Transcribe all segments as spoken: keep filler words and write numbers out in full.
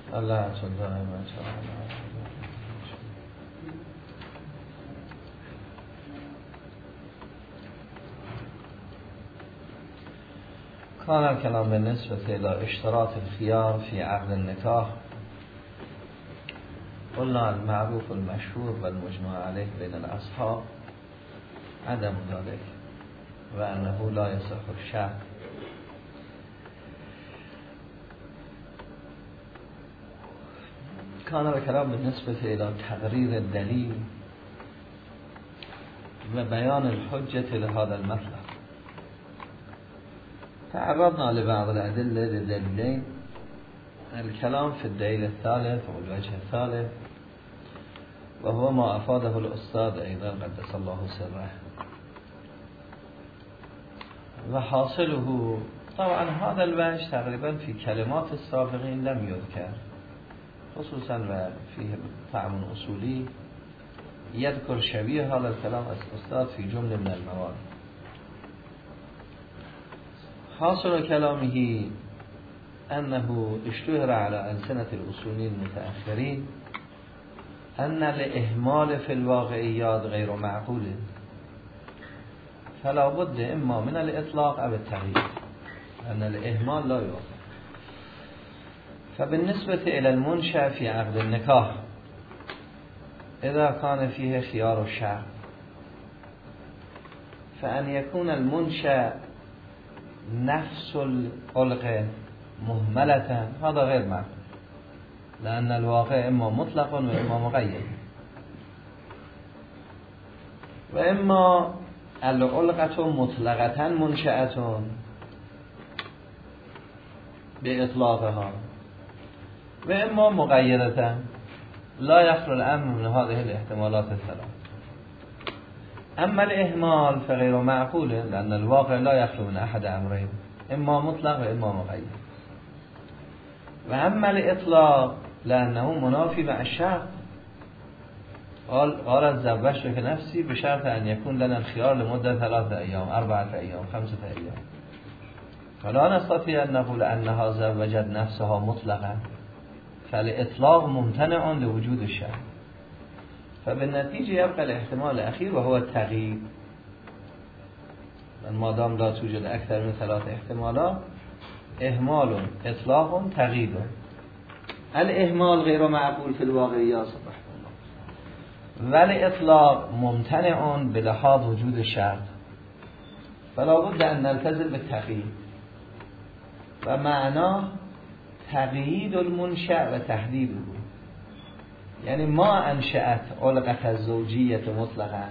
الله چون دائما چون كان الكلام بالنسبة إلى اشتراط الخيار في عقد النكاح. قلنا المعروف المشهور والمجمع عليه بين الأصحاب عدم ذلك وأنه لا يصح الشرط. كان الكلام بالنسبة إلى تقرير الدليل وبيان الحجة لهذا المطلب. تعرضنا لبعض الأدلة للدليلين، الكلام في الدليل الثالث والوجه الثالث وهو ما أفاده الأستاذ أيضا قدس الله سره. وحاصله طبعا هذا الوجه تقريبا في كلمات السابقين لم يذكر، خصوصا وفيه طعم أصولي يذكر شبيه هذا الكلام الأستاذ في جملة من المواد. حاصل كلامه أنه اشتهر على ألسنة الأصوليين المتأخرين أن الإهمال في الواقعيات غير معقول، فلا بد إما من الإطلاق أو التغيير، أن الإهمال لا يوقع. فبالنسبة إلى المنشأ في عقد النكاح إذا كان فيه خيار الشرط فأن يكون المنشأ نفس العلقة مهملة هذا غير معقول، لأن الواقع إما مطلق وإما مقيد، وإما العلقة مطلقة منشأة بإطلاقها وإما مقيدة لا يخلو الأمر من هذه الاحتمالات الثلاث. أما الإهمال فغير معقول، لأن الواقع لا يخلو من أحد أمرين، إما مطلق وإما مقيد. وأما الإطلاق لأنه منافي مع الشرط. قال قالت زوجتك نفسي بشرط أن يكون لنا الخيار لمدة ثلاثة أيام أربعة أيام خمسة أيام، فلا نستطيع أن نقول أنها زوجت نفسها مطلقا، فالإطلاق ممتنع لوجود الشرط. فبالنتيجة يبقى الاحتمال الأخير وهو التغيير، ما دام لا توجد أكثر من ثلاث احتمالات، إهمال إطلاق تغيير. الإهمال غير معقول في الواقعيات سبحان الله، والإطلاق ممتنع بلحاظ وجود الشرط، فلا بد أن نلتزم بالتغيير. ومعناه تغيير المنشأ وتحديده، يعني ما أنشأت علقة زوجية مطلقا،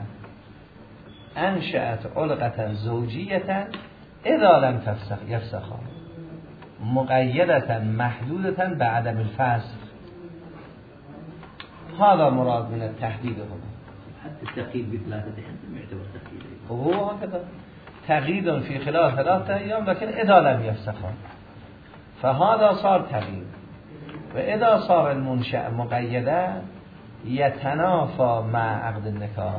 أنشأت علقة زوجية إذا لم تفسخ يفسخها مقيدة محدودة بعدم الفسخ. هذا مراد من التحديد هنا. حتى التقييد بثلاثة أيام يعتبر تقييد، وهو هكذا تقييد في خلال ثلاثة أيام، لكن إذا لم يفسخها فهذا صار تقييد. وإذا صار المنشأ مقيدا يتنافى مع عقد النكاح،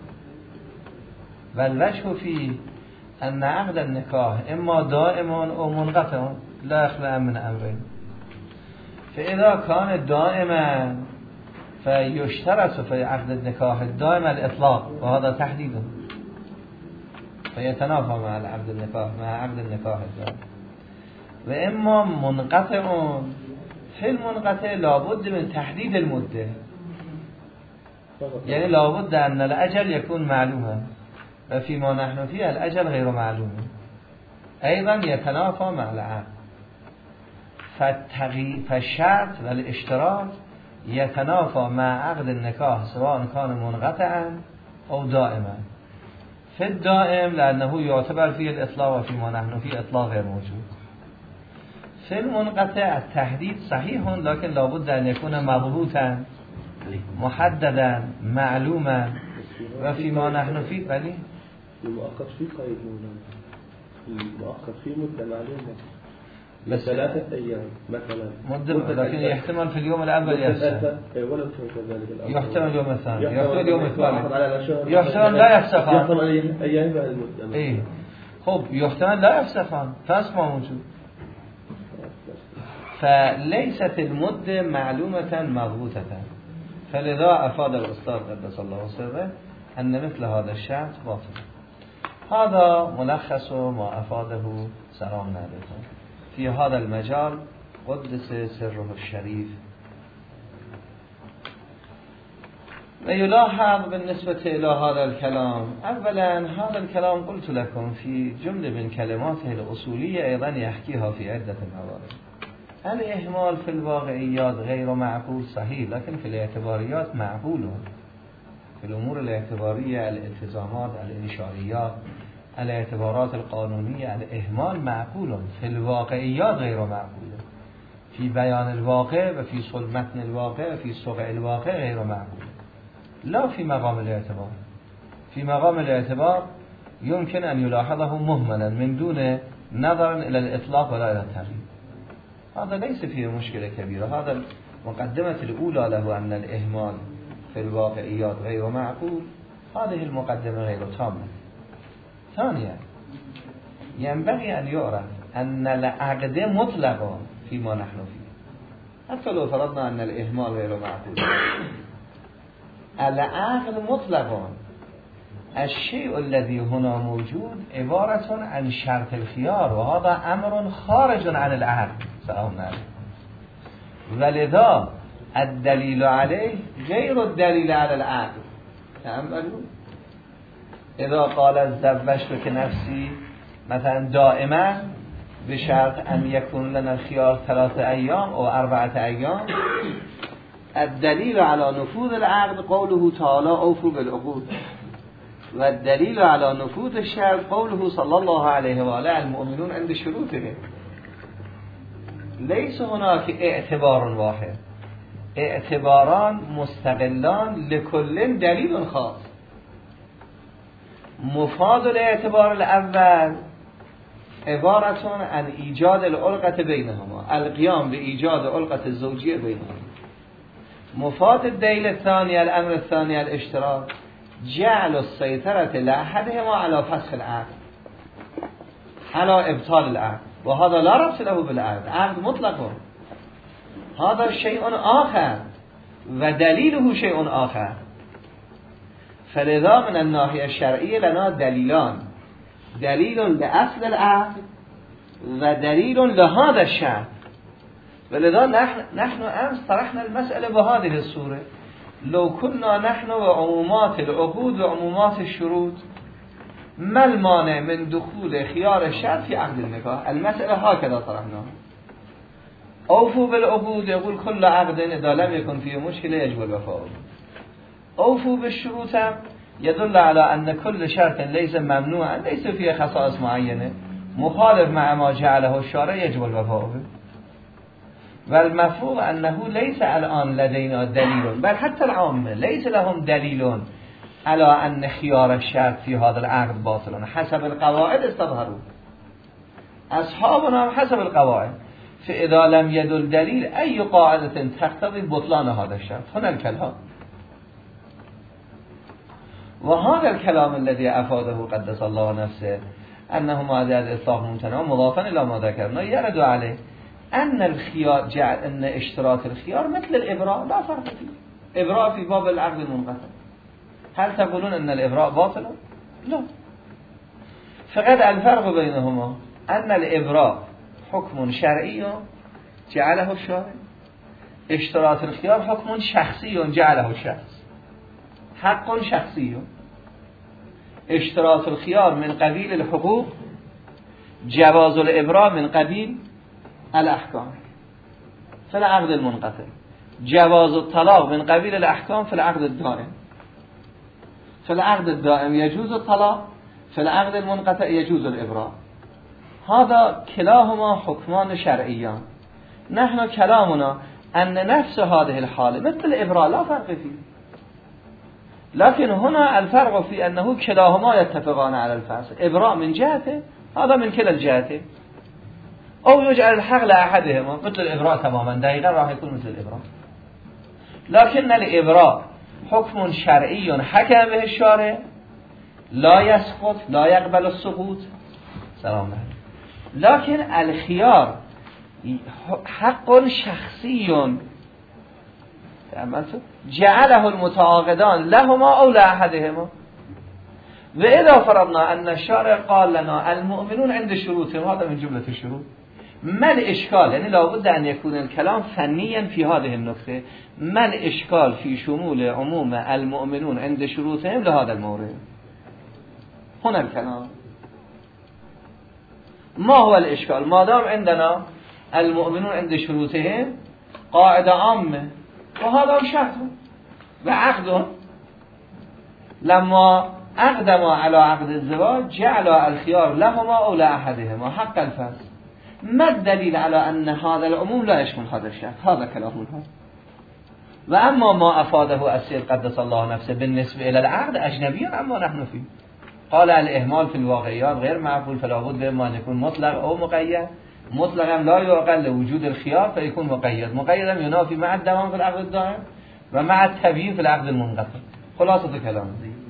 والوجه فيه أن عقد النكاح إما دائم أو منقطع لا يخلو من أمرين. فإذا كان دائما فيشترط في عقد النكاح الدائم الإطلاق، وهذا تحديد، فيتنافى مع عقد النكاح مع عقد النكاح الدائم. وإما منقطع، في المنقطع لابد من تحديد المدة، يعني لابد أن الأجل يكون معلوما، وفيما نحن فيه الأجل غير معلوم، أيضا يتنافى مع العقد. فالشرط والاشتراط يتنافى مع عقد النكاح سواء كان منقطعا أو دائما. في الدائم لأنه يعتبر فيه الإطلاق، وفيما نحن فيه إطلاق غير موجود. في المنقطع التحديد صحيح، لكن لابد أن يكون مضبوطا محددا معلوما، وفيما نحن فيه بلي المؤقت فيه قيد مولانا، المؤقت فيه مدة معلومة بس ثلاثة أيام مثلا مدة، لكن يحتمل في اليوم الأول يفسخ، ولم تكن ذلك الأمر، يحتمل اليوم الثاني، يحتمل اليوم الثالث، يحتمل يحتمل لا يفسخان، يحتمل أيام بعد المدة. إيه خب يحتمل لا يفسخان، فاسق ما موجود. فليست المدة معلومة مضبوطة، فلذا أفاد الأستاذ قدس الله سره أن مثل هذا الشرط باطل. هذا ملخص ما أفاده سلام عليكم في هذا المجال قدس سره الشريف. ويلاحظ بالنسبة إلى هذا الكلام، أولا هذا الكلام قلت لكم في جملة من كلماته الأصولية أيضا يحكيها في عدة موارد. الإهمال في الواقعيات غير معقول صحيح، لكن في الاعتباريات معقول. في الأمور الاعتبارية، الالتزامات، الإنشائيات، الاعتبارات القانونية، الإهمال معقول. في الواقعيات غير معقول. في بيان الواقع وفي صلب متن الواقع وفي صقع الواقع غير معقول. لا في مقام الاعتبار. في مقام الاعتبار يمكن أن يلاحظه مهملا من دون نظر إلى الإطلاق ولا إلى التغيير. هذا ليس فيه مشكلة كبيرة. هذا المقدمة الأولى له أن الإهمال في الواقعيات غير معقول، هذه المقدمة غير تامة. ثانيا ينبغي أن يعرف أن العقد مطلقا فيما نحن فيه، حتى لو فرضنا أن الإهمال غير معقول، العقد مطلقا الشيء الذي هنا موجود عبارة عن شرط الخيار، وهذا أمر خارج عن العقد. سلام عليكم. ولذا الدليل عليه غير الدليل على العقد. تأملوا، إذا قال زوجتك نفسي مثلا دائما بشرط أن يكون لنا الخيار ثلاثة أيام أو أربعة أيام، الدليل على نفوذ العقد قوله تعالى أوفوا بالعقود، والدليل على نفوذ الشرط قوله صلى الله عليه وآله المؤمنون عند شروطه. ليس هناك اعتبار واحد، اعتباران مستقلان لكل دليل خاص. مفاد الاعتبار الأول عبارة عن إيجاد العلقة بينهما، القيام بإيجاد علقة الزوجية بينهما. مفاد الدليل الثاني، الأمر الثاني الاشتراك، جعل السيطرة لأحدهما على فسخ العقد، على إبطال العقد، وهذا لا ربط له بالعقد، عقد مطلق. هذا شيء آخر ودليله شيء آخر. فلذا من الناحية الشرعية لنا دليلان، دليل لأصل العقد ودليل لهذا الشرط. ولذا نحن, نحن أمس طرحنا المسألة بهذه الصورة. لو كنا نحن وعمومات العقود وعمومات الشروط، ما المانع من دخول خيار الشرط في عقد النكاح؟ المسألة هكذا طرحناها. أوفوا بالعقود يقول كل عقد إذا لم يكن فيه مشكلة يجب الوفاء. أوفوا بالشروط يدل على أن كل شرط ليس ممنوعا، ليس فيه خصائص معينة، مخالف مع ما جعله الشارع، يجب الوفاء به. والمفروض أنه ليس الآن لدينا دليل، بل حتى العامة ليس لهم دليل على أن خيار الشرط في هذا العقد باطل. حسب القواعد استظهروا أصحابنا حسب القواعد، فإذا لم يدل دليل أي قاعدة تقتضي بطلان هذا الشرط. هنا الكلام، وهذا الكلام الذي أفاده قدس الله نفسه أنه ما زاد الإطلاق ممتنع مضافا إلى ما ذكرنا، يرد عليه أن الخيار جعل أن اشتراك الخيار مثل الإبراء لا فرق فيه. إبراء في باب العقد المنقطع، هل تقولون أن الإبراء باطل؟ لا. فقد الفرق بينهما أن الإبراء حكم شرعي جعله الشارع، اشتراك الخيار حكم شخصي جعله الشخص، حق شخصي. اشتراك الخيار من قبيل الحقوق، جواز الإبراء من قبيل الأحكام في العقد المنقطع، جواز الطلاق من قبيل الأحكام في العقد الدائم. في العقد الدائم يجوز الطلاق، في العقد المنقطع يجوز الإبراء. هذا كلاهما حكمان شرعيان. نحن كلامنا أن نفس هذه الحالة مثل الإبراء لا فرق فيه، لكن هنا الفرق في أنه كلاهما يتفقان على الفصل. إبراء من جهته، هذا من كلا الجهتين، أو يجعل الحق لأحدهما مثل الإبراء تماما، دقيقا راح يكون مثل الإبراء. لكن الإبراء حكم شرعي حكم به الشارع، لا يسقط، لا يقبل السقوط. سلام عليكم. لكن الخيار حق شخصی جعله المتعاقدان لهما او لاحدهما و اذا فرضنا ان الشارع قال لنا المؤمنون عند شروطهم، هذا من جمله الشروط. ما الاشكال؟ يعني لابد ان يكون الكلام فنيا في هذه النقطه. ما الاشكال في شمول عموم المؤمنون عند شروطهم لهذا المورد؟ هنا الكلام. ما هو الاشكال؟ ما دام عندنا المؤمنون عند شروطهم قاعده عامه وهذا شرط وعقد، لما أقدم على عقد الزواج جعل الخيار لهما أو لأحدهما حق الفصل. ما الدليل على أن هذا العموم لا يشمل هذا الشرط؟ هذا كلامهم. وأما ما أفاده السيد قدس الله نفسه بالنسبة إلى العقد أجنبي عما نحن فيه. قال الإهمال في الواقعيات غير معقول، فلا بد إما أن يكون مطلق أو مقيد. مطلقا لا يعقل لوجود الخيار فيكون مقيد، مقيدا ينافي مع الدوام في العقد الدائم ومع التبيين في العقد المنقطع. خلاصة كلامه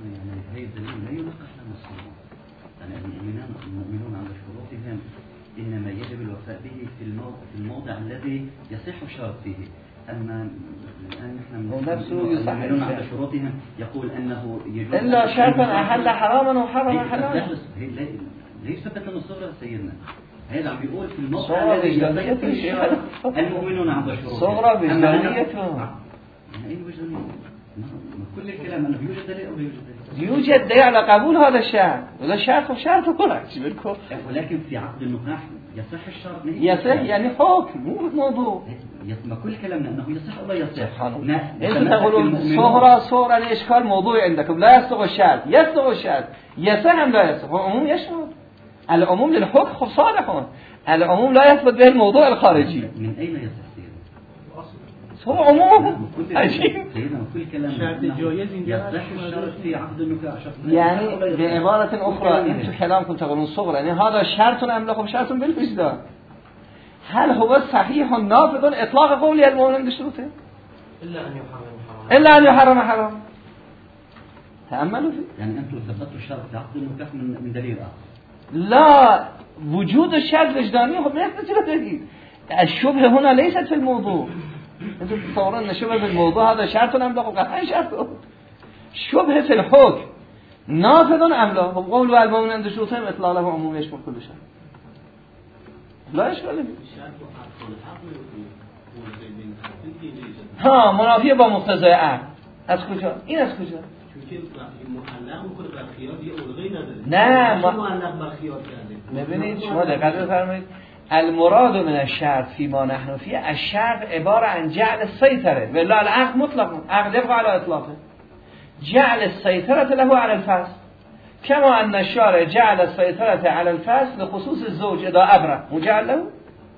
المؤمنون على شروطهم إنما يجب الوفاء به في الموضع, في الموضع الذي يصح الشرط فيه. أما الآن نحن المؤمنون على شروطهم يقول أنه يجوز إلا شرطا أحل حراما وحرم حلالا. ليش ثبت لنا الصغرى سيدنا؟ هذا عم بيقول في الموضع الذي يصح فيه الشرط المؤمنون على شروطهم. صغرى بجدانيتهم. أي وجدانية؟ كل الكلام أنه يوجد دليل أو لا يوجد دليل؟ يوجد دليل على قبول هذا الشرط، وهذا شرط وشرط وكل شيء. ولكن في عقد النكاح يصح الشرط. يصح يعني حكم مو موضوع. ما كل كلامنا أنه يصح أو لا يصح. أنتم تقولون صغرى صغرى الإشكال موضوع عندكم لا يصح الشرط، يصح الشرط، يصح أم لا يصح؟ العموم يشمل العموم للحكم. خب صالحون العموم لا يثبت به الموضوع الخارجي. من أين يصح؟ هو عموم عجيب. كل كلام شرط جائز يصح الشرط في عقد النكاح. يعني بعبارة أخرى أنتم كلامكم تقولون صغرى يعني هذا شرط أم لا؟ خب شرط بالوجدان. هل هو صحيح نافذ إطلاق قولي المؤمن بشروطه إلا أن يحرم حرام إلا أن يحرم حرام؟ تأملوا فيه. يعني أنتم ثبتوا الشرط في عقد النكاح من من دليل آخر. لا، وجود الشرط وجداني هو ما يحتاج إلى دليل. الشبهة هنا ليست في الموضوع. انتم تتصورون ان شبهه في الموضوع هذا شرط ام لا؟ قطعا شرط. شبهه في الحكم نافذ ام لا؟ هم قول والمؤمن عند شروطهم اطلاق له عموم يشمل كل شيء. لا اشكال فيه. ها منافیه با مقتضای عقل. از کجا؟ این از کجا؟ نه ببینید شما دقت بفرمایید. المراد من الشرط فيما نحن فيه الشرط عبارة عن جعل السيطرة ولا العقد مطلق عقد يبقى على إطلاقه جعل السيطرة له على الفصل كما أن الشارع جعل السيطرة على الفصل لخصوص الزوج إذا أبرأ مجعل له.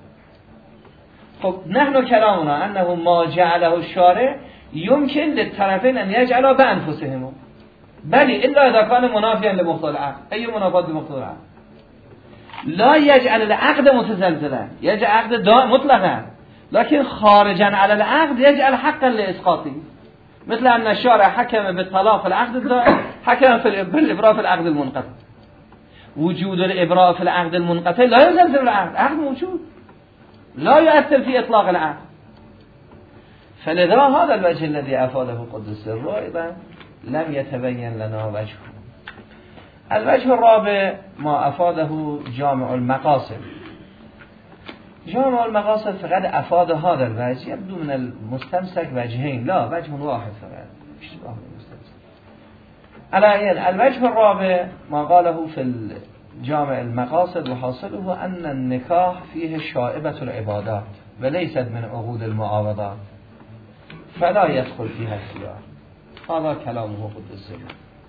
خب نحن كلامنا أنه ما جعله الشارع يمكن للطرفين أن يجعلوا بأنفسهم بل إلا إذا كان منافيا لمقتضى العقد. أي منافاة بمقتضى العقد؟ لا يجعل العقد متزلزلا، يجعل عقد دائم مطلقا لكن خارجا على العقد يجعل حقا لإسقاطه، مثل أن الشارع حكم بالطلاق في العقد الدائم حكم في بالإبراء في العقد المنقطع. وجود الإبراء في العقد المنقطع لا يزلزل العقد، عقد موجود لا يؤثر في إطلاق العقد. فلذا هذا الوجه الذي أفاده قدس السر أيضا لم يتبين لنا وجهه. الوجه الرابع ما أفاده جامع المقاصد. جامع المقاصد فقط أفاد هذا الوجه، يبدو من المستمسك وجهين لا وجه واحد فقط اشتباه المستمسك. على الوجه الرابع ما قاله في جامع المقاصد وحاصله أن النكاح فيه شائبة العبادات وليست من عقود المعاوضات فلا يدخل فيها الخيار. هذا كلامه قدس سره.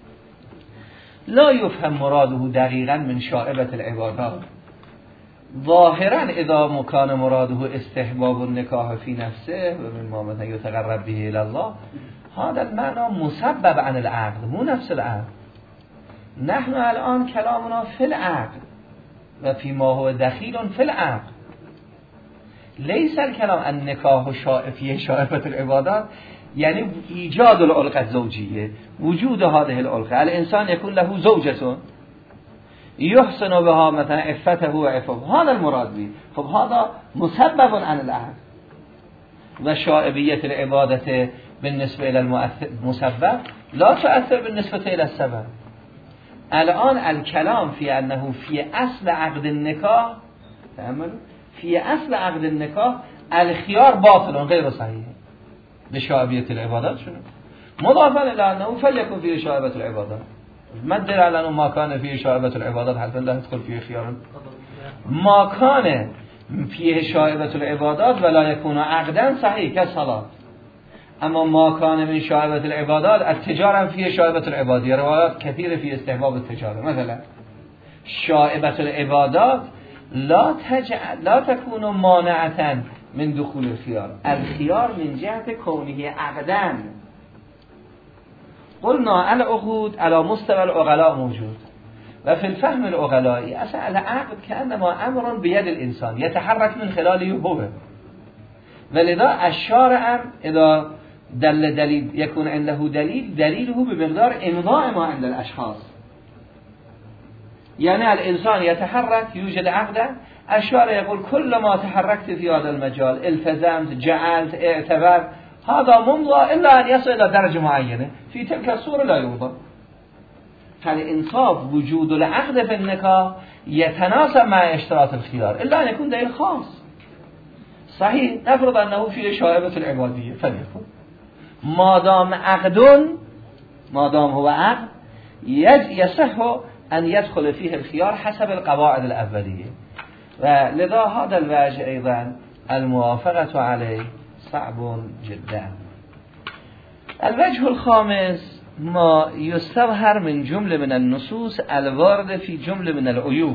لا يفهم مراده دقيقا من شائبة العبادات. ظاهرا اذا مكان مراده استحباب النکاح في نفسه و من ما مثلا يتقرب به الى الله هذا المعنى مسبب عن العقد مو نفس العقد. نحن الان كلامنا في العقد و فيما هو دخيل في العقد. ليس الكلام النکاح فيه شائبة العبادات يعني ایجاد العلاقه الزوجیه، وجود هذه العلاقه. الانسان يكون له زوجة يحسن بها مثلا عفته وعفه، هذا المراد به. خب هذا مسبب عن العقد و شائبیت العبادة بالنسبة إلى المسبب لا تؤثر بالنسبة إلى السبب. الآن الكلام في أنه في أصل عقد النکاح، تأملوا، في أصل عقد النکاح الخيار باطل غير صحيح لشائبية العبادات شنو مضافا إلى أنه فليكن فيه شائبة العبادات. ما الدليل على أنه ما كان فيه شائبة العبادات حتى لا يدخل فيه خيار؟ ما كان فيه شائبة العبادات ولا يكون عقدا صحيح كالصلاة. اما ما كان من شائبة العبادات التجارة فيه شائبة العبادية، روایات كثيرة في استحباب التجارة. مثلا شائبة العبادات لا تجعل لا تكون مانعة من دخول الخيار، الخيار من جهة كونه عقدا. قلنا العقود على مستوى العقلاء موجود و في الفهم العقلائي اصلا العقد كأنما امر بيد الانسان يتحرك من خلاله هو، ولذا الشارع اذا دل دلیل يكون عنده دلیل دلیله بمقدار امضاء ما عند الاشخاص. يعني الانسان يتحرك يوجد عقدا، الشارع يقول كل ما تحركت في هذا المجال التزمت جعلت اعتبر هذا ممضى الا ان يصل الى درجه معينه، في تلك الصوره لا يوضع. فالانصاف وجود العقد في النكاح يتناسب مع اشتراط الخيار الا ان يكون دليل خاص. صحيح نفرض انه في شائبة العبادية فليكن، ما دام عقد ما دام هو عقد يصح ان يدخل فيه الخيار حسب القواعد الاولية، ولذا هذا الوجه ايضا الموافقة عليه صعب جدا. الوجه الخامس ما يستظهر من جملة من النصوص الوارد في جملة من العيوب.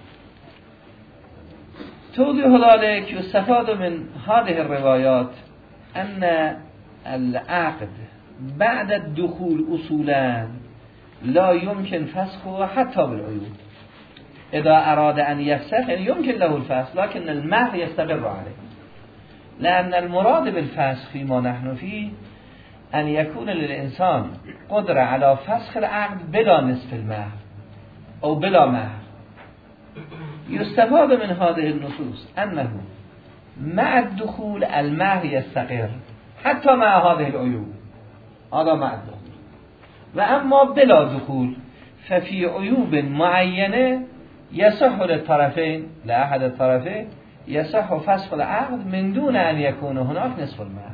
توضيح ذلك يستفاد من هذه الروايات أن العقد بعد الدخول أصولا لا يمكن فسخه حتى بالعيوب. إذا أراد أن يفسخ يمكن له الفسخ لكن المهر يستقر عليه، لأن المراد بالفسخ فيما نحن فيه أن يكون للإنسان قدرة على فسخ العقد بلا نصف المهر أو بلا مهر. يستفاد من هذه النصوص أنه مع الدخول المهر يستقر حتى مع هذه العيوب، هذا مع الدخول. وأما بلا دخول ففي عيوب معينة يصح للطرفين لأحد الطرفين يصح فسخ العقد من دون أن يكون هناك نصف المهر.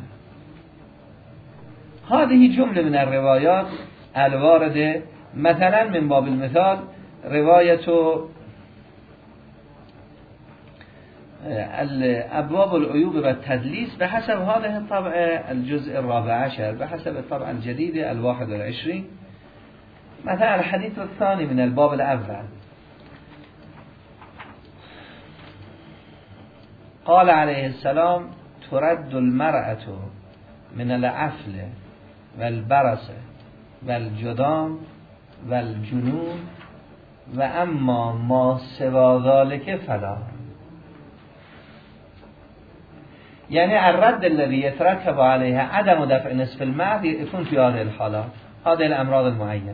هذه جملة من الروايات الواردة. مثلا من باب المثال رواية أبواب العيوب والتدليس بحسب هذه الطبعة الجزء الرابع عشر، بحسب الطبعة الجديدة الواحد والعشرين. مثلا الحديث الثاني من الباب الأول قال عليه السلام ترد المرأة من العفل والبرص والجدام والجنون وأما ما سوى ذلك فلا. يعني الرد الذي يترتب عليها عدم دفع نصف المهر يكون في هذه الحالات، هذه الأمراض المعينة.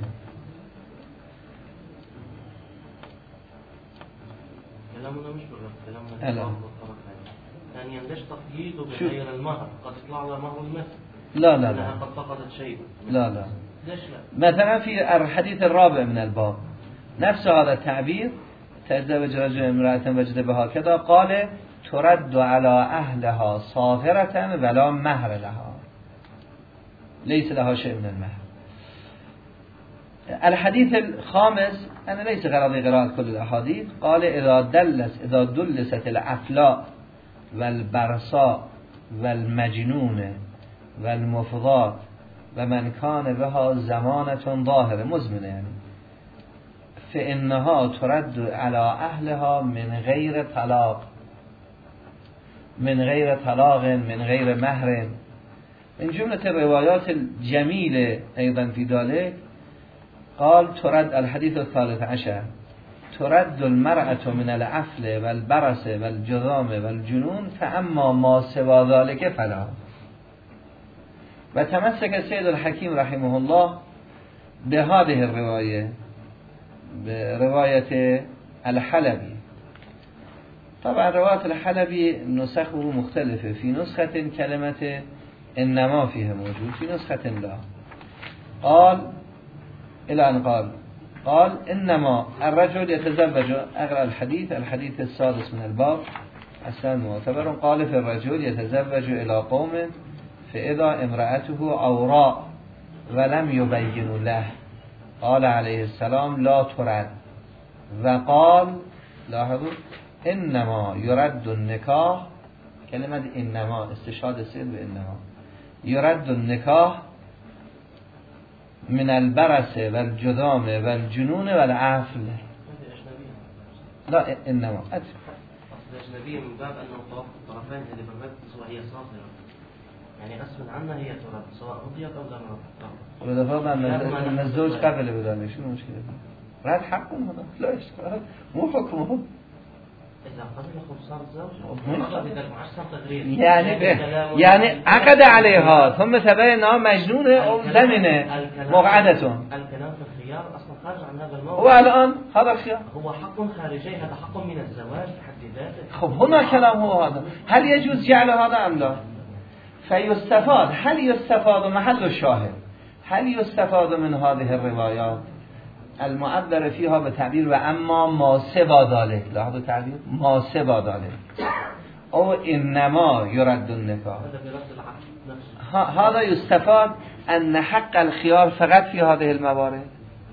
كلامنا مش بالرد، كلامنا يعني يندش تقييده بغير المهر، قد يطلع على مهر المثل. لا لا لا قد فقدت شيء. لا لا ليش لا؟ مثلا في الحديث الرابع من الباب نفس هذا التعبير تزوج رجل امرأة وجد بها كذا قال ترد على أهلها صاغرة ولا مهر لها، ليس لها شيء من المهر. الحديث الخامس أنا ليس غرضي قراءة كل الأحاديث. قال إذا دلس إذا دلست العفلاء والبرصاء والمجنون والمفضات ومن كان بها زمانة ظاهرة مزمنة يعني فإنها ترد على أهلها من غير طلاق من غير طلاق من غير مهر. من جملة الروايات الجميلة أيضا في ذلك قال ترد الحديث الثالث عشر ترد المرأة من العفل والبرص والجذام والجنون فأما ما سوى ذلك فلا. وتمسك السيد الحكيم رحمه الله بهذه الرواية برواية الحلبي. طبعا رواية الحلبي نسخه مختلفة، في نسخة كلمة إنما فيها موجود، في نسخة لا. قال إلى أن قال قال إنما الرجل يتزوج، أغرى الحديث الحديث السادس من الباب حسن معتبر. قال في الرجل يتزوج إلى قوم فإذا امرأته عوراء ولم يبين له قال عليه السلام لا ترد. وقال لاحظوا إنما يرد النكاح، كلمة إنما استشهاد السيد بإنما يرد النكاح من البرس والجذام والجنون والعفل. لا إنما أجل الأجنبية من باب أنه طواف الطرفين اللي بالرد وهي صاغرة، يعني غصب عنها هي ترد سواء رضيت أو لم ترد. وإذا فرضنا أن الزوج قبل بذلك شو المشكلة؟ رد حقهم هذا، لا إشكال، مو حكمهم. إذا قبل خب صار الزوج يعني به يعني عقد عليها ثم تبين أنها مجنونة أو زمنة مقعدة. الكلام في الخيار أصلا خارج عن هذا الموضوع. هو الآن هذا الخيار هو حق خارجي، هذا حق من الزواج بحد ذاته. خب هنا كلام هو هذا، هل يجوز جعل هذا أم لا؟ فيستفاد، هل يستفاد محل الشاهد، هل يستفاد من هذه الروايات المعبر فيها بتعبير و اما ما سوا ذلك، لاحظوا تعبير ما سوا ذلك او انما يرد النکاح، هذا يستفاد ان حق الخيار فقط في هذه الموارد،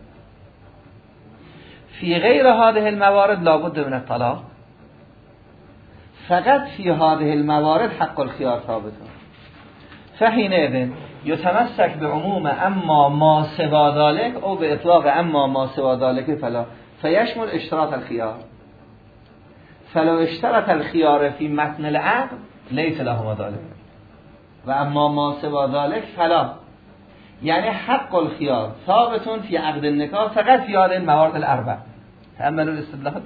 في غير هذه الموارد لابد من الطلاق، فقط في هذه الموارد حق الخيار ثابت. فحينئذ يتمسك بعموم اما ما سوا ذلك او باطلاق اما ما سوا ذلك فلا، فيشمل اشتراط الخيار. فلو اشترط الخيار في متن العقد ليس لهما ذلك، و اما ما سوا ذلك فلا، يعني حق الخيار ثابت في عقد النکاح فقط في هذه الموارد الاربع. تأملوا الاستدلال.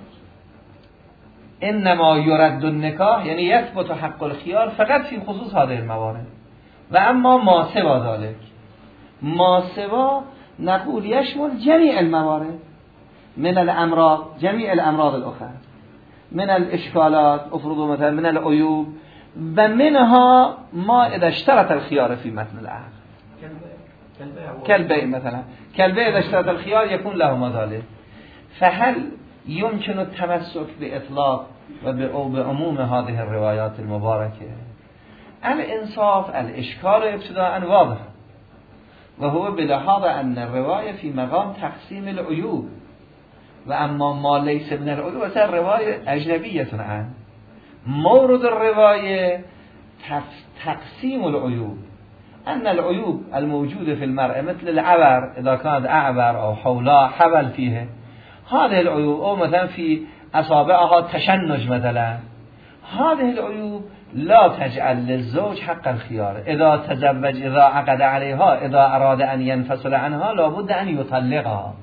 انما يرد النکاح یعنی یثبت حق الخيار فقط في خصوص هذه الموارد، و اما ما سوا ذلك، ما سوا نقول يشمل جميع الموارد من الامراض، جميع الامراض الاخرى، من الاشكالات افرضوا مثلا من العيوب، و منها ما اذا اشترط الخيار في متن العقد كالبيع مثلا، كالبيع اذا اشترط الخيار يكون لهما ذلك. فهل يمكن التمسك باطلاق و بعموم هذه الروايات المباركه؟ الانصاف الاشكال ابتداء واضح، وهو بلحاظ ان الرواية في مقام تقسيم العيوب، و اما ما ليس من العيوب الرواية اجنبية عن مورد الرواية تقسيم العيوب، ان العيوب الموجودة في المرأة مثل العبر اذا كانت اعبر او حولا حبل فيه، هذه العيوب، او مثلا في اصابعها تشنج مثلا، هذه العيوب لا تجعل للزوج حق الخيار. اذا تزوج اذا عقد عليها اذا اراد ان ينفصل عنها لابد ان يطلقها،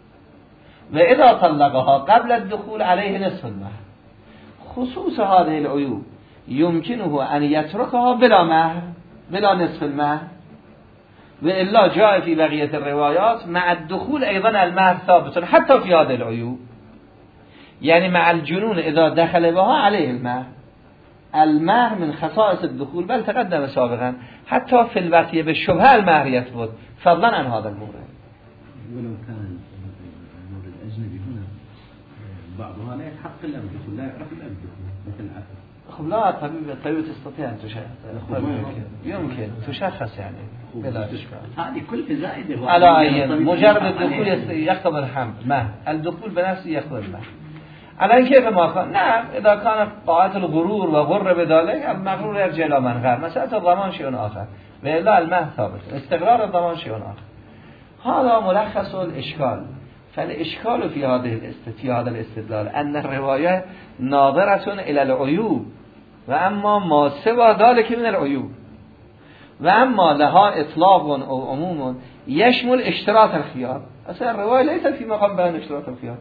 و اذا طلقها قبل الدخول عليه نصف المهر. خصوص هذه العيوب يمكنه ان يتركها بلا مهر، بلا نصف المهر، و الا جاء في بقية الروايات مع الدخول ايضا المهر ثابت حتى في هذه العيوب، يعني مع الجنون اذا دخل بها عليه المهر. المهر من خصائص الدخول، بل تقدم سابقا حتى في البقية بالشبهة المهر يثبت فضلا عن هذا المورد. ولو كان المورد الأجنبي هنا بعضها لا يحق إلا بالدخول، لا يعرف إلا بالدخول مثل العقد. خب لا طبيب الطبيب تستطيع أن تشخص، يمكن يمكن تشخص يعني بلا إشكال. هذه كل زائدة على أي مجرد الدخول يقتضي الحمل، ما الدخول بنفسه يقتضي المهر. الان كيف ما كان؟ نعم اذا كان طاعت الغرور و غر بذلك المغرور يرجع الى من غر، مسألة الضمان شيء آخر، و الا المهر ثابت، استقرار الضمان شيء آخر. هذا ملخص الاشكال. فالاشكال في هذه في هذا الاستدلال ان الرواية ناظرة الى العيوب، و اما ما سوى ذلك من العيوب، و اما لها اطلاق او عموم يشمل اشتراط الخيار. اصلا الرواية ليست في مقام بيان اشتراط الخيار،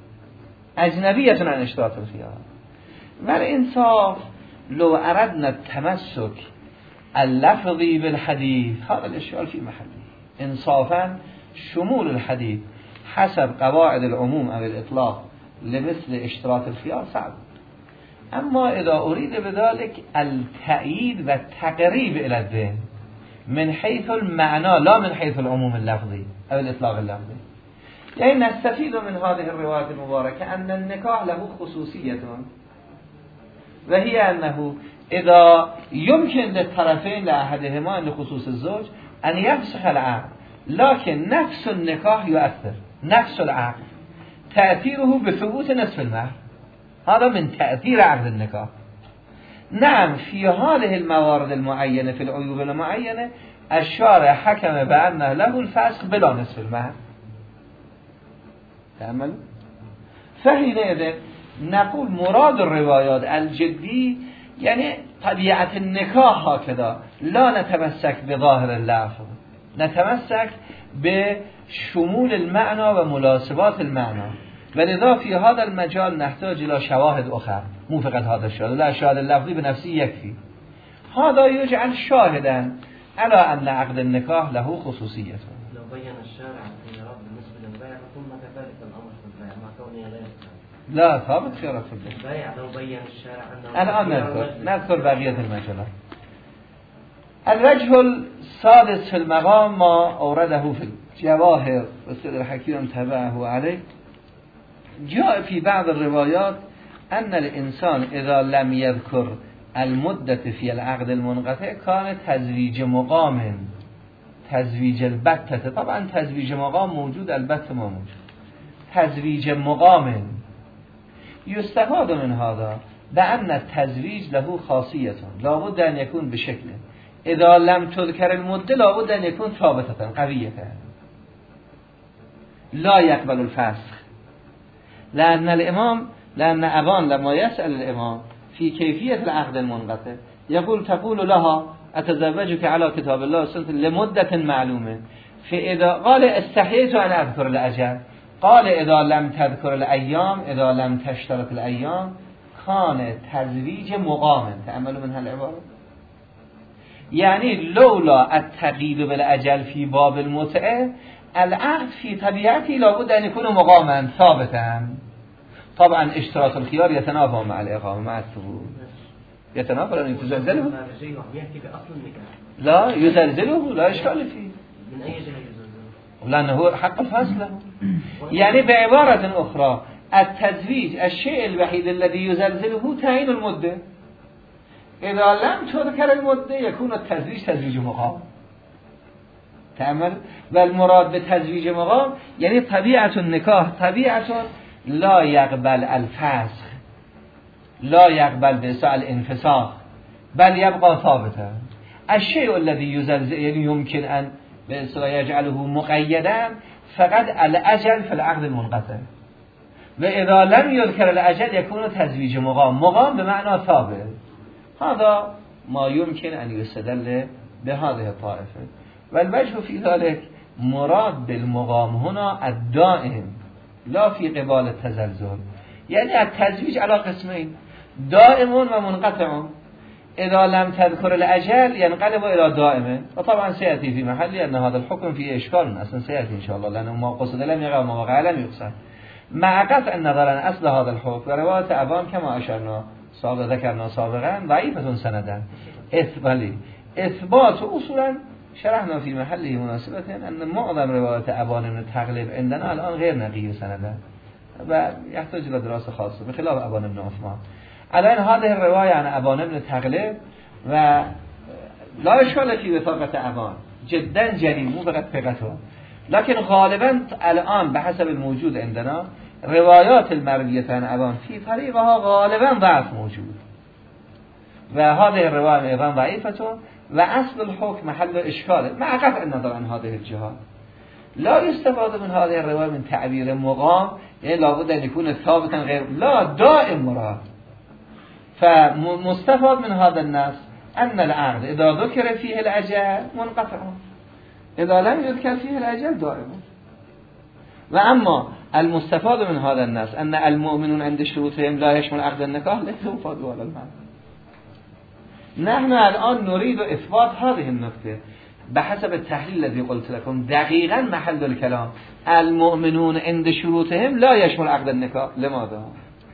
اجنبية عن اشتراط الخيار. والانصاف لو اردنا التمسك اللفظي بالحديث هذا الاشكال في محله، انصافا شمول الحديث حسب قواعد العموم او الاطلاق لمثل اشتراط الخيار صعب. اما اذا اريد بذلك التأیید و تقریب الى الذهن من حيث المعنى لا من حيث العموم اللفظي او الاطلاق اللفظي. يعني نستفيد من هذه الرواية المباركة أن النكاح له خصوصية، وهي أنه إذا يمكن للطرفين لأحدهما لخصوص الزوج أن يفسخ العقد، لكن نفس النكاح يؤثر، نفس العقد تأثيره بثبوت نصف المهر، هذا من تأثير عقد النكاح. نعم في هذه الموارد المعينة في العيوب المعينة الشارع حكم بأنه له الفسخ بلا نصف المهر. تعمل فحينئذ نقول مراد الروايات الجدي يعني طبيعة النكاح هكذا، لا نتمسك بظاهر اللفظ، نتمسك بشمول المعنى و مناسبات المعنى، ولذا في هذا المجال نحتاج إلى شواهد أخرى مو فقط هذا الشاهد، لا الشاهد اللفظي بنفسه يكفي. هذا يجعل شاهدا على أن عقد النكاح له خصوصية. لو بين الشارع الخيارات بالنسبة للبيع ثم كذلك الأمر في البيع مع كونه لا يستطيع. لا ثابت خيارات في البيع. البيع لو بين الشارع أنه الآن نذكر نذكر بقية المجالات. الوجه السادس في المقام ما أورده في الجواهر والسيد الحكيم تبعه عليه، جاء في بعض الروايات أن الإنسان إذا لم يذكر المدة في العقد المنقطع كان تزويج مقام، تزويج البتة، طبعا تزويج مقام موجود البتة ما موجود، تزويج مقام. يستفاد من هذا بأن التزويج له خاصية لابد أن يكون بشكل إذا لم تذكر المدة لابد أن يكون ثابتة قوية لا يقبل الفسخ. لأن الإمام لأن أبان لما يسأل الإمام في كيفية العقد المنقطع يقول تقول لها أتزوجك على كتاب الله والسنة لمدة معلومة، فإذا قال استحييت أن أذكر الأجل، قال إذا لم تذكر الأيام إذا لم تشترط الأيام كان تزويج مقام. تأملوا من هالعبارة، يعني لولا التقييد بالأجل في باب المتعة العقد في طبيعته لابد أن يكون مقاما ثابتا. طبعا اشتراط الخيار يتنافى مع الإقامة مع الثبوت، يتنافى لأنه يتزلزله، لا يزلزله لا إشكال فيه. من أي جهة يزلزله؟ لأنه حق الفصل له. يعني بعبارة أخرى التزويج الشيء الوحيد الذي يزلزله تعيين المدة، إذا لم تذكر المدة يكون التزويج تزويج مقام. تأمل، والمراد بتزويج مقام يعني طبيعة النكاح طبيعة لا يقبل الفسخ، لا يقبل بساء الانفساخ، بل يبقى ثابتا. الشيء الذي يزلزل يعني يمكن أن يجعله مقيدا فقط الأجل في العقد المنقطع، وإذا لم يذكر الأجل يكون تزويج مقام، مقام بمعنى ثابت. هذا ما يمكن أن يستدل بهذه الطائفة. والوجه في ذلك مراد بالمقام هنا الدائم لا في قبال التزلزل، يعني التزويج على قسمين دائم و منقطع. إذا لم تذكر الأجل ينقلب إلى دائم، وطبعا سيأتي في محلي أن هذا الحكم فيه إشكال أصلا سيأتي إن شاء الله، لأنه ما قصد لم يقع وما وقع لم يقصد. مع قطع النظر عن أصل هذا الحكم ورواية أبان كما أشرنا سابقا ذكرنا سابقا ضعيفة سندا، إثبالي إثبات أصولا شرحنا في محله مناسبة أن معظم رواية أبان من التغلب عندنا الآن غير نقي سندا ويحتاج إلى دراسة خاصة بخلاف أبان بن عثمان. الآن هذه الرواية عن أبان بن التغلب و لا إشكال في وثاقة أبان جدا جليل مو فقط ثقته، لكن غالبا الآن بحسب الموجود عندنا روايات المروية عن أبان في طريقها غالبا ضعف موجود، وهذه الرواية أيضا ضعيفة و اصل الحكم محل اشكال مع قطع النظر عن هذه الجهات. لا يستفاد من هذه الرواية من تعبير مقام يعني لابد أن يكون ثابتا غير لا دائم مراد. فمستفاد من هذا النص أن العقد إذا ذكر فيه الأجل منقطع، إذا لم يذكر فيه الأجل دائم. وأما المستفاد من هذا النص أن المؤمنون عند شروطهم لا يشمل عقد النكاح ليس مفاد ولا المعنى. نحن الآن نريد إثبات هذه النقطة، به حسب التحلیل الذي قلت لكم دقیقا محل الكلام المؤمنون عند شروطهم لا يشمل عقد النکاح. لماذا؟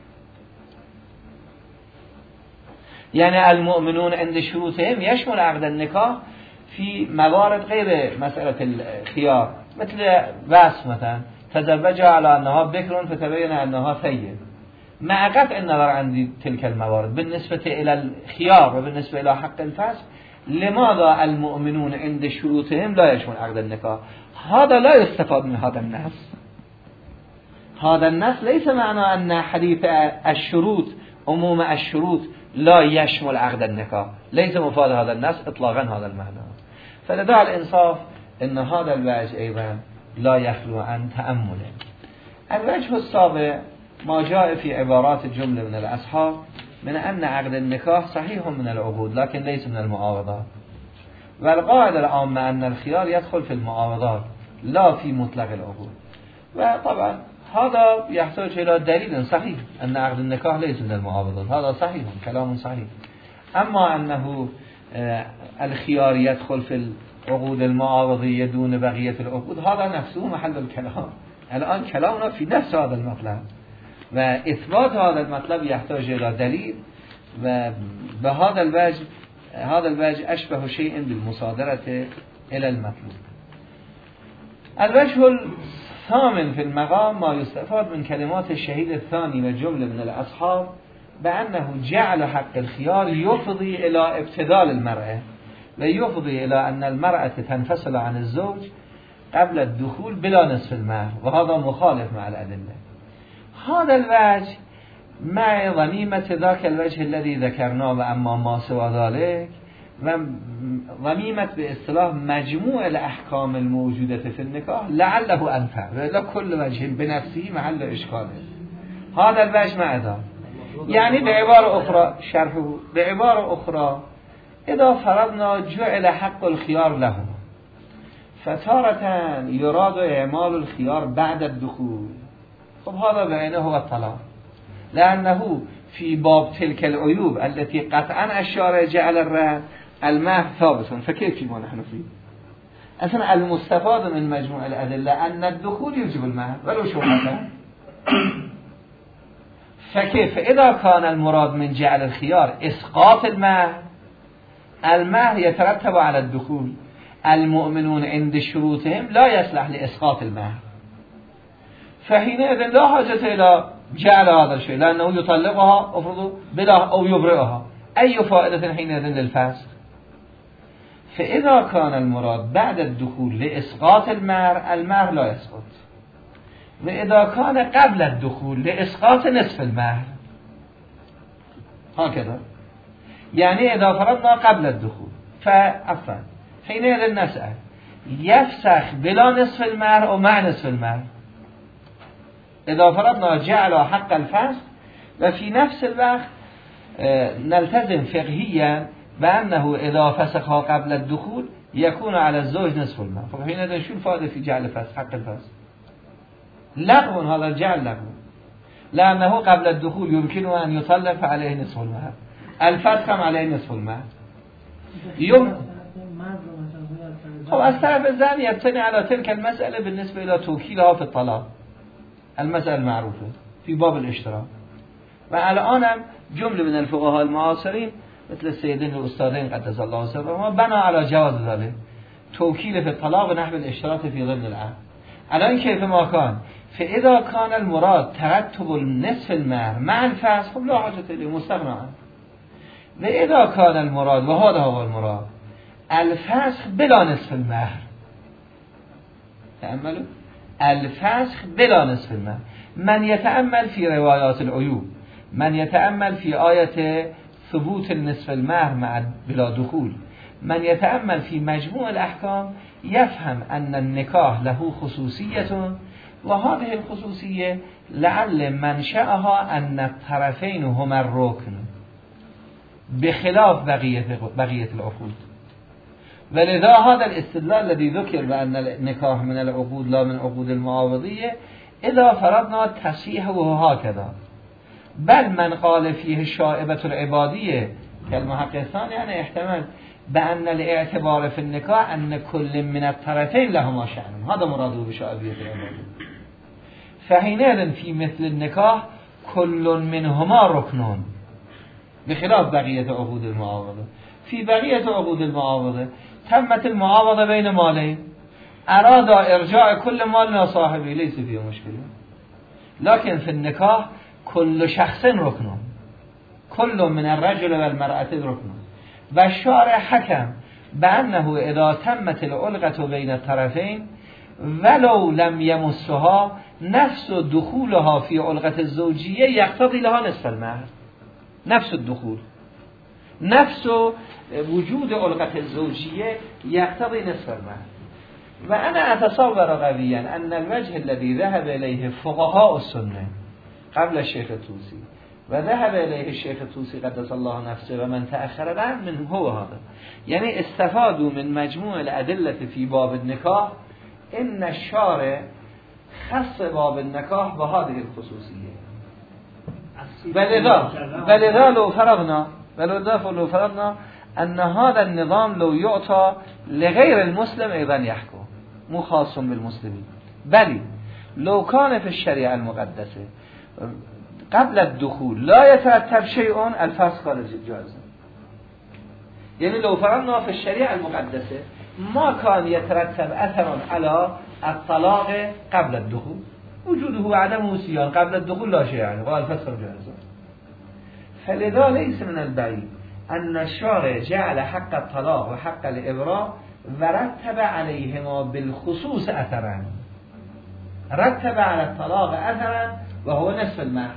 یعنی المؤمنون عند شروطهم يشمل عقد النکاح في موارد غير مسألة الخيار، مثل وصف مثلا تزوج على أنها بكر فتبين أنها ثيب، مع قطع النظر عن تلك الموارد بالنسبة إلى الخيار وبالنسبة إلى حق الفسخ. لماذا المؤمنون عند شروطهم لا يشمل عقد النكاح؟ هذا لا يستفاد من هذا النص. هذا النص ليس معنى أن حديث الشروط عموم الشروط لا يشمل عقد النكاح، ليس مفاد هذا النص إطلاقا هذا المعنى. فلذا الإنصاف أن هذا الوجه أيضا لا يخلو عن تأمل. الوجه السابع ما جاء في عبارات جملة من الأصحاب من أن عقد النكاح صحيح من العقود لكن ليس من المعاوضات، والقاعدة العامة أن الخيار يدخل في المعاوضات لا في مطلق العقود. وطبعا هذا يحتاج إلى دليل صحيح أن عقد النكاح ليس من المعاوضات، هذا صحيح كلام صحيح. أما أنه الخيار يدخل في العقود المعاوضية دون بقية العقود هذا نفسه محل الكلام. الآن كلامنا في نفس هذا المطلب و اثبات هذا المطلب يحتاج الى دلیل و به هذا الوجه هذا الوجه اشبه شيء بالمصادرة الى المطلوب. الوجه الثامن في المقام ما يستفاد من كلمات الشهيد الثاني والجملة من الأصحاب بأنه جعل حق الخيار يفضي إلى ابتذال المرأة ويفضي إلى أن المرأة تنفصل عن الزوج قبل الدخول بلا نصف المهر، وهذا مخالف مع الأدلة. هذا الوجه مع ضميمة ذاك الوجه الذي ذكرناه وأما ما سوى ذلك، وضميمة باصطلاح مجموع الأحكام الموجودة في النكاح لعله أنفع، وإذا كل وجه بنفسه محل إشكاله. هذا الوجه مع ذلك يعني بعبارة أخرى شرحه بعبارة أخرى إذا فرضنا جعل حق الخيار له فتارة يراد إعمال الخيار بعد الدخول، خب هذا بعينه هو الطلاق، لأنه في باب تلك العيوب التي قطعا الشارع جعل الرهن المهر ثابت، فكيف فيما نحن فيه؟ أصلا المستفاد من مجموع الأدلة أن الدخول يجب المهر ولو شبهة، فكيف إذا كان المراد من جعل الخيار إسقاط المهر، المهر يترتب على الدخول، المؤمنون عند شروطهم لا يصلح لإسقاط المهر، فحينئذ لا حاجة إلى جعل هذا الشيء لأنه يطلقها أفرض بلا أو يبرئها، أي فائدة حينئذ للفسخ؟ فإذا كان المراد بعد الدخول لإسقاط المهر، المهر لا يسقط، وإذا كان قبل الدخول لإسقاط نصف المهر هكذا، يعني إذا فرضنا قبل الدخول فعفوا حينئذ نسأل يفسخ بلا نصف المهر أو مع نصف المهر؟ إذا فرضنا جعل حق الفسخ وفي نفس الوقت نلتزم فقهيا بأنه إذا فسخها قبل الدخول يكون على الزوج نصف المهر، فحينئذ شو الفائدة في جعل الفسخ حق الفسخ؟ لغو، هذا الجعل لغو، لأنه قبل الدخول يمكنه أن يطلق عليه نصف المهر، الفسخ عليه نصف المهر. يوم خب از طرف الزن يبتني على تلك المسألة بالنسبة إلى توكيلها في الطلاق، المسألة المعروفة في باب الاشتراك. والآن هم جمله من الفقهاء المعاصرين مثل السيدين الأستاذين قدس الله سرهما بنا على جواز ذلك توكيل في الطلاق ونحو الاشتراك في ضمن العقد. الآن كيف ما كان، فإذا كان المراد ترتب النصف المهر مع الفسخ خب لا حاجة إليه مستغنى عنه، وإذا كان المراد وهذا هو المراد الفسخ بلا نصف المهر، تأملوا الفسخ بلا نصف المهر. من يتأمل في روايات العيوب، من يتأمل في آية ثبوت النصف المهر مع بلا دخول، من يتأمل في مجموع الأحكام يفهم أن النكاح له خصوصية، وهذه الخصوصية لعل منشأها أن الطرفين هما الركن بخلاف بقية بقية العقود. ولذا هذا الاستدلال الذي ذكر بأن النكاح من العقود لا من عقود المعاوضية إذا فرضنا تصحيحه هكذا، بل من قال فيه الشائبة العبادية كالمحقق الثاني يعني احتمال بأن الاعتبار في النكاح أن كل من الطرفين لهما شأن، هذا مراده بشعبية العبادة. فحينئذ في مثل النكاح كل منهما ركن بخلاف بقية عقود المعاوضة. في بقية عقود المعاوضة تمت المعاوضة بين مالين، أراد إرجاع كل مال إلى صاحبه ليس فيه مشكلة، لكن في النكاح كل شخص ركن، كل من الرجل والمرأة ركن. والشارع حكم بأنه إذا تمت العلقة بين الطرفين ولو لم يمسها نفس دخولها في علقة الزوجية يقتضي لها نصف المهر. نفس الدخول، نفس وجود علقة الزوجية يقتضي نصف المهر. وأنا أتصور قويا أن الوجه الذي ذهب إليه فقهاء السنة قبل الشيخ الطوسي وذهب إليه الشيخ الطوسي قدس الله نفسه ومن تأخر بعد من هو هذا، يعني استفادوا من مجموع الأدلة في باب النكاح إن الشارع خص باب النكاح بهذه الخصوصية. ولذا ولذا لو فرضنا ولذا لو فرضنا أن هذا النظام لو يعطى لغير المسلم أيضا يحكم، مو خاص بالمسلمين، بل لو كان في الشريعة المقدسة قبل الدخول لا يترتب شيء الفسخ خارج جائز. يعني لو فرضنا في الشريعة المقدسة ما كان يترتب أثر على الطلاق قبل الدخول، وجوده وعدمه سيان قبل الدخول لا شيء يعني والفسخ جائز. فلذا ليس من البعيد أن الشارع جعل حق الطلاق وحق الإبراء ورتب عليهما بالخصوص أثرا، رتب على الطلاق أثرا وهو نصف المهر.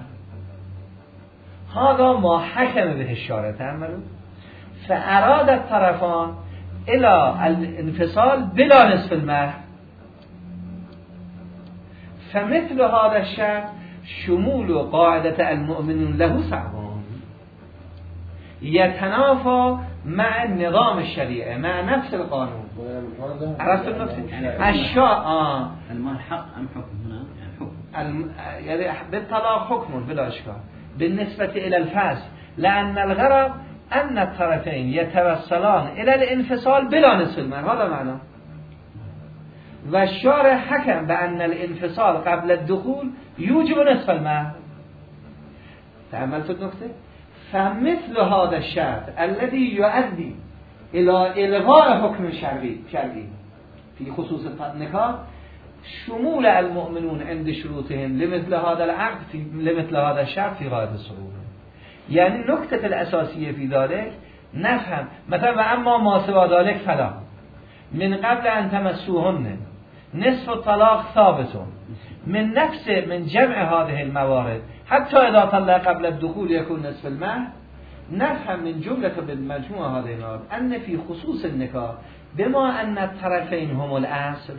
هذا ما حكم به الشارع، تأملوا. فأراد الطرفان إلى الانفصال بلا نصف المهر، فمثل هذا الشرط شمول قاعدة المؤمنون له صعبان، يتنافى مع النظام الشريعي مع نفس القانون. عرفت النقطة؟ الشاء آه المال حق أم حكم هنا؟ يعني حكم الم... يعني بالطلاق حكم بلا إشكال بالنسبة إلى الفسخ، لأن الغرض أن الطرفين يتوصلان إلى الانفصال بلا نصف المهر، هذا معنى. والشارع حكم بأن الانفصال قبل الدخول يوجب نصف المهر. تأملت النقطة؟ فمثل هذا الشرط الذي يؤدي إلى إلغاء حكم شرعي شرعي في خصوص النكاح شمول المؤمنون عند شروطهم لمثل هذا العقد في لمثل هذا الشرط في غاية الصعوبة. يعني النقطة الأساسية في ذلك نفهم مثلا أما ما سوى ذلك فلا من قبل أن تمسوهن نصف الطلاق ثابت من نفس من جمع هذه الموارد حتى إذا طلق قبل الدخول يكون نصف المهر. نفهم من جملة بالمجموعة هذه الموارد أن في خصوص النكاح بما أن الطرفين هم الأصل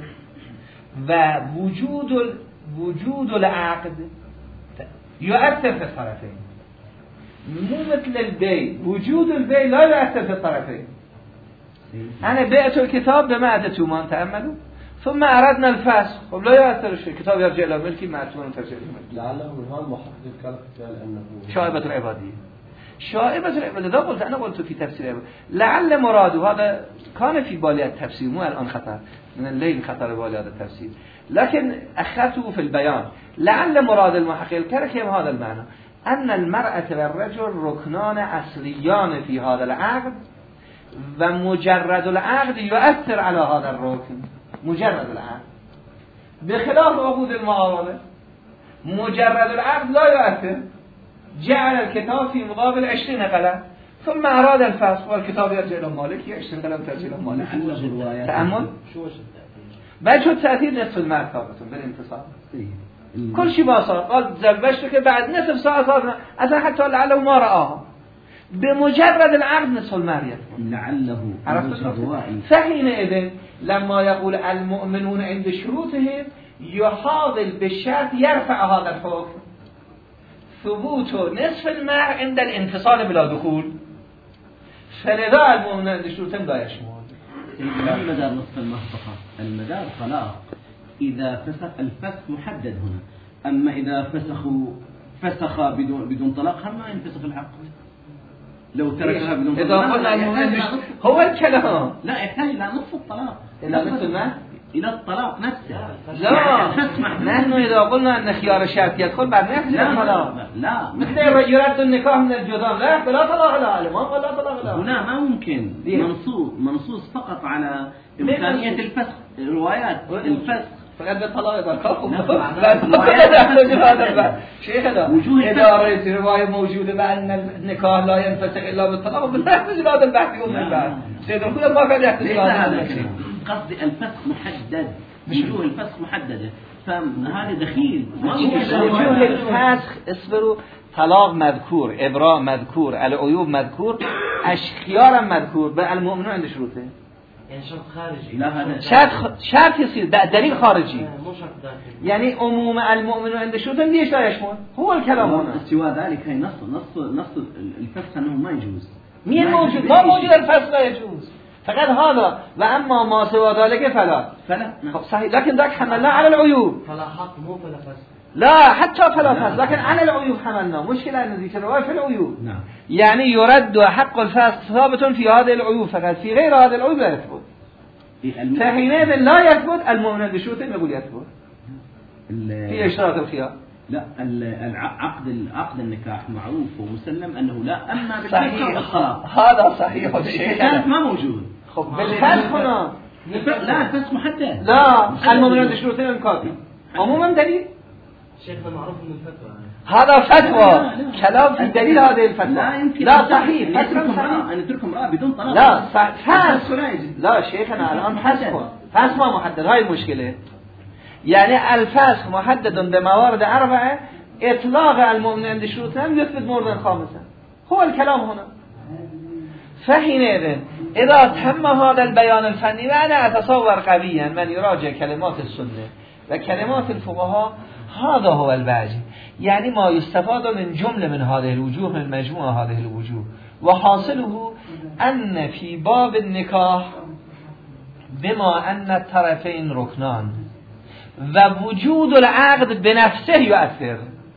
ووجود وجود العقد يؤثر في الطرفين، مو مثل البيع، وجود البيع لا يؤثر في الطرفين. أنا بعت الكتاب بما أدتما تأملوا ثم أردنا الفسخ، خب لا يؤثر شيء، الكتاب يرجع إلى ملكي مع أتمان ترجع إلى ملكي. لعله من هذا محقق كلام لأنه شائبة العبادية، شائبة العبادية. إذا قلت أنا قلت في تفسير العبادية لعل مراده هذا كان في بالي التفسير، مو الآن خطر من الليل خطر بالي هذا التفسير، لكن أخذته في البيان. لعل مراد المحقق الكركم هذا المعنى أن المرأة والرجل ركنان أصليان في هذا العقد ومجرد العقد يؤثر على هذا الركن، مجرد العقد بخلاف عقود المعاوضة مجرد العقد لا يؤثر. جعل الكتاب في مقابل عشرين قلم ثم أراد الفسخ والكتاب يرجع إلى مالك، عشرين قلم ترجع إلى مالك. تأمل بعد شو التأثير نصف المال ثابت بالانتصار كل شيء ما صار. قال زوجتك بعد نصف ساعة صار أصلا حتى لعله ما رآها، بمجرد العقد نصف المال يدخل لعله. فحينئذ لما يقول المؤمنون عند شروطهم يحاضل بالشرط يرفع هذا الحكم ثبوت نصف المال عند الانفصال بلا دخول، فلذا المؤمنون عند شروطهم لا يشمل. المدار نصف المهر فقط، المدار طلاق إذا فسخ الفسخ محدد هنا، أما إذا فسخوا فسخ بدون بدون طلاق هم ما ينفسخ العقد. لو تركها بدون إذا قلنا هو الكلام لا يحتاج إلى نصف الطلاق، إلى نصف ما؟ إلى الطلاق نفسه. لا نحن إذا قلنا أن خيار الشرط يدخل بعد نفس الطلاق لا مثل يرد النكاح من الجدام لا فلا طلاق لا ما ولا طلاق لا. هنا ما ممكن منصوص منصوص فقط على إمكانية الفسخ، روايات الفسخ فقد بالطلاق إذا كفوا هذا البحث شيخنا إذا رأيت رواية موجودة بأن النكاح لا ينفسخ إلا بالطلاق بالله يحتاج هذا البحث يوم من بعد سيد الخلق ما كان يحتاج هذا الشيء. قصدي الفسخ محدد، وجوه الفسخ محددة، فهذا دخيل وجوه الفسخ اصبروا طلاق مذكور، ابراء مذكور، العیوب مذكور، اشخیار مذکور، به المؤمنون عند شروطه. يعني شرط خارجي. لا هذا شرط شرط يصير دليل خارجي. مو شرط داخلي. يعني عموم المؤمنون عند شروطه ليش لا يشمل؟ هو الكلام هنا. سوى ذلك هي نص نص نص الفسخ انه ما يجوز. مين موجود؟ ما موجود الفسخ لا يجوز. فقط هذا واما ما سوى ذلك فلا. فلا. خب صحيح لكن ذاك حملنا على العيوب. فلا حق مو فلا فسخ. لا حتى فلا فسخ لكن على العيوب حملنا. مشكلة أن ذكر الرواية في العيوب. نعم. يعني يرد حق الفسخ ثابت في هذه العيوب فقط، في غير هذه العيوب لا يثبت. فحينئذ لا يثبت المؤمن بشروطه يقول يثبت. في اشتراط الخيار. لا العقد العقد النكاح معروف ومسلم انه لا اما صحيح. بالطلاق. هذا صحيح الشيء. كانت ما موجود. خب بالفسخ هنا. لا الفسخ محدد. لا المؤمن بشروطه الكافي. عموما دليل. شيخنا معروف من الفتوى. هذا فتوى كلام في دليل هذه الفتوى. لا يمكن. لا صحيح. أن نترك امرأة بدون طلاق. لا صحيح. لا شيخنا الآن فسخ. فسخ ما محدد. هاي المشكلة. يعني الفسخ محدد بموارد أربعة، إطلاق المؤمن عند شروطهم يثبت مورد خامسة. هو الكلام هنا. فحينئذ إذا تم هذا البيان الفني وأنا أتصور قويا من يراجع كلمات السنة وكلمات الفقهاء هذا هو الباجي، يعني ما يستفاد من جملة من هذه الوجوه من مجموعة هذه الوجوه، وحاصله أن في باب النكاح بما أن الطرفين ركنان ووجود العقد بنفسه يؤثر،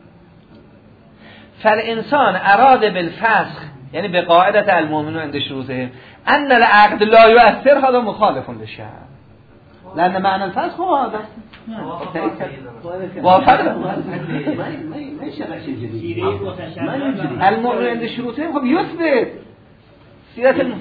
فالإنسان أراد بالفسخ يعني بقاعدة المؤمنون عند شروطهم أن العقد لا يؤثر، هذا مخالف للشرع، لأن معنى الفسخ هو هذا. وافق ما يشغل شيء جديد. المؤمن عند شروطهم خب يثبت سيرة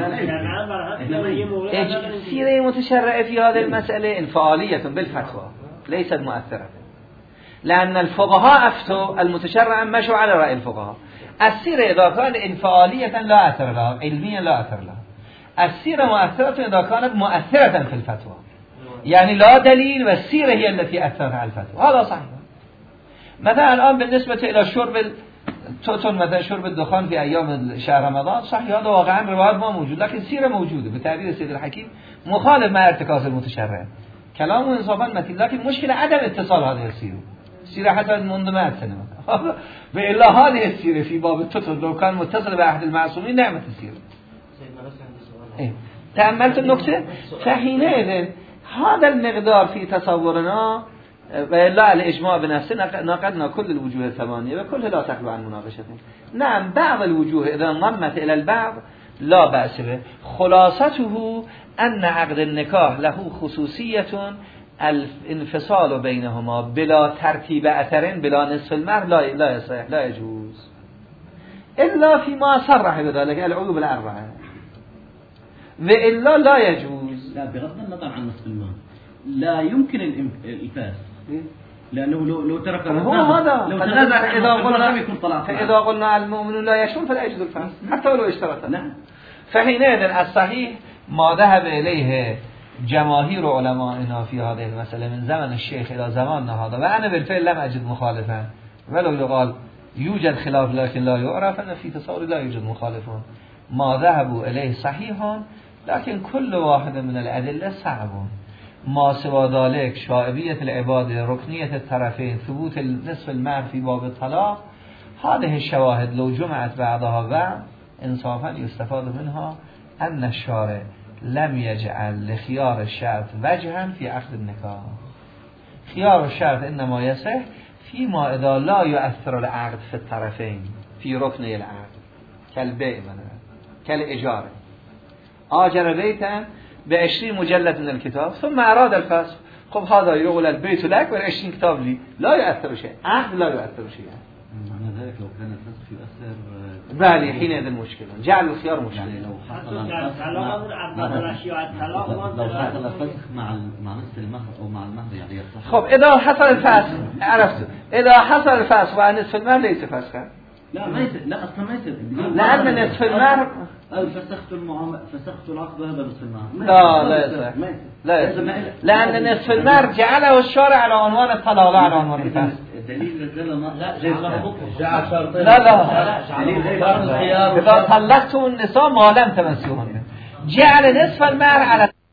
سيرة متشرعة في هذه المسألة انفعالية بالفتوى ليست مؤثرة، لأن الفقهاء أفتوا المتشرع مشوا على رأي الفقهاء. السيرة إذا كانت انفعالية لا أثر لها، علميا لا أثر لها. السيرة مؤثرة إذا كانت مؤثرة في الفتوى، يعني لا دليل والسيرة هي التي أثرت على الفتوى. هذا صحيح. مثلا الآن بالنسبة إلى شرب التوتون، مثلا شرب الدخان في أيام شهر رمضان، صحيح هذا واقعا روايات ما موجود، لكن سيرة موجودة بتعبير سيد الحكيم مخالف مع ارتكاز المتشرع، كلامه انصافا متين، لكن مشكلة عدم اتصال هذه السيرة. السيرة حتى منذ مئة سنة وإلا هذه السيرة في باب التوتون لو كان متصل بأحد المعصومين نعمة السيرة. إيه. تأملت النكتة؟ فحينئذ هذا المقدار في تصورنا وإلا الإجماع بنفسه ناقضنا كل الوجوه الثمانية وكلها لا تخلو عن مناقشته. نعم بعض الوجوه إذا انضمت إلى البعض لا بأس به. خلاصته أن عقد النكاح له خصوصية الانفصال بينهما بلا ترتيب أثر بلا نصف المهر لا لا يصح لا يجوز إلا فيما صرح بذلك العيوب الأربعة، وإلا لا يجوز. لا بغض النظر عن نصف المال لا يمكن الإفاس، لأنه لو لو ترك هو هذا لو تنازع إذا قلنا يكون طلاق، فإذا قلنا المؤمن لا يشمل فلا يجوز الفاس حتى ولو اشترط. نعم. فحينئذ الصحيح ما ذهب إليه جماهير علمائنا في هذه المسألة من زمن الشيخ إلى زماننا هذا، وأنا بالفعل لم أجد مخالفا، ولو يقال يوجد خلاف لكن لا يعرف، أن في تصور لا يوجد مخالفون. ما ذهبوا إليه صحيح، لكن كل واحد من الأدلة صعب. ما سوى ذلك شائبية العبادة، ركنية الطرفين، ثبوت نصف المهر في باب الطلاق، هذه الشواهد لو جمعت بعضها بعض انصافا يستفاد منها أن الشارع لم يجعل لخيار الشرط وجها في عقد النكاح. خيار الشرط إنما يصح فيما إذا لا يؤثر العقد في الطرفين في ركن العقد، كالبيع مثلا كالإجارة آجر بيتا بعشرين مجلد من الكتاب ثم أراد الفسخ خب هذا يقول البيت لك والعشرين كتاب لي لا يؤثر شيء عقد لا يؤثر شيء معنى ذلك لو كان الفسخ يؤثر بالي حينئذ المشكلة جعل الخيار مشكلة يعني لو حصل الفسخ لو حصل الفسخ مع مع نصف المهر أو مع المهر يعني يصح. خب إذا حصل الفسخ عرفت إذا حصل الفسخ ونصف المهر ليس فسخا لا ما يصير لا أصلا ما يصير لأن نصف المهر فسخت المعاملة فسخت العقد وهذا نصف المهر لا لا يصح لا يصح لأن نصف المهر جعله الشارع على عنوان الطلاق لا على عنوان الفسخ الدليل نزل ما لا لا إذا طلقتم النساء ما لم تمسوهن جعل نصف المهر على